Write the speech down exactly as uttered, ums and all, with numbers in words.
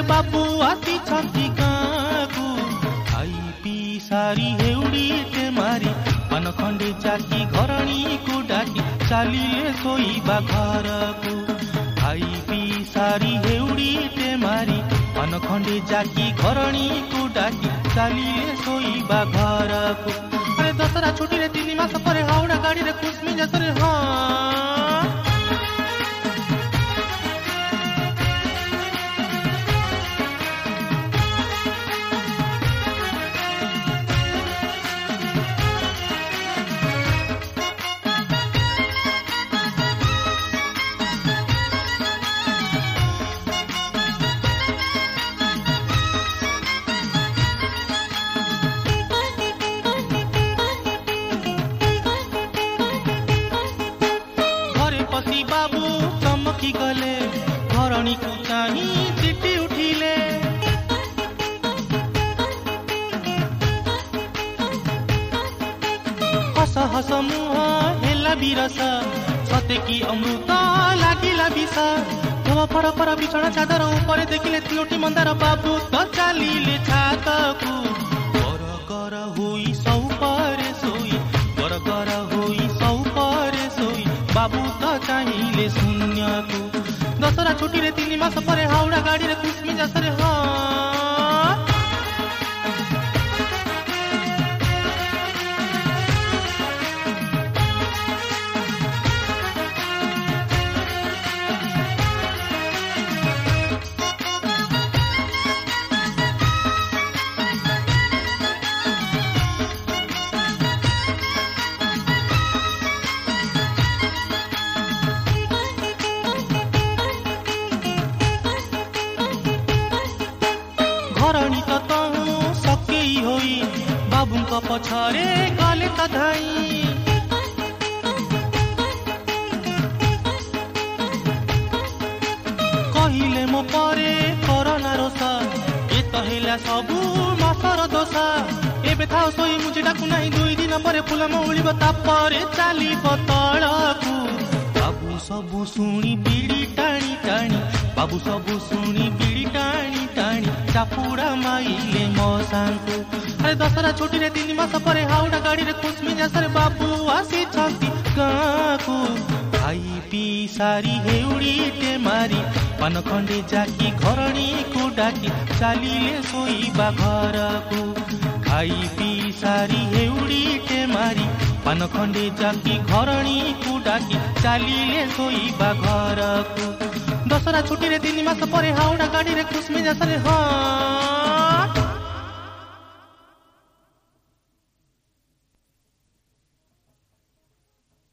बाबू आसी छंती गाँकू खाई पी सारी हेउड़ीटे मारी पान खंडे जाकी घरणी को डाकी चलिले सोईबा घर को खाई पी सारी हेउड़ीटे मारी पान खंडे जाकी घरणी को डाकी चलिले सोईबा घर को। अरे दशहरा छुट्टी रे तीन मास पर हावड़ा गाड़ी रे खुशमी जसरे हाँ बाबू चमकी गले घरणी को चाही चिट्टी उठिले हस हस मुह हेला बिरस सते की अमृत लागिला विष धोवा फड़ फड़ बिछଣା चादर ऊपर देखिले तिनोटी मंदार बाबू तो चलिले छात को गर गर होई सौ पर सोई गर गर होई सौ पर सोई बाबू तो चाहिए शून्य को। दशहरा छुट्टी रे तीन मास पर हावड़ा गाड़ी रे खुशमी जसरे हाँ घरणी तो तहु सकेई होई बाबूंक पछरे गले तो धाई कहिले मो परे कोरोना रोसा ए तो हेला सबू मासर दोषा एबे थाओ सोई मुझे डाकू नहीं दुई दिन पर फूल मौलिब तापरे चलिब तळकू बाबू सबू शुणी बीड़ी टाणी टाणी बाबू सबू शुणी बीड़ी टाणी टाणी चापुड़ा माइले मौसांकु। अरे दशहरा छुट्टी रे तीन मास पर हावड़ा गाड़ी रे खुशमी जसरे बाबू आसी छंती गाँकू खाई पी सारी हेउड़ीटे मारी पान खंडे जाकी घरणी को डाकी चलिले सोईबा घर को खाई पी सारी हेउड़ीटे मारी पान खंडे जाकी घरणी को डाकी चलिले सोईबा घर को। दशहरा छुट्टी रे तीन मास पर हावड़ा गाड़ी रे खुशमी जसरे हाँ।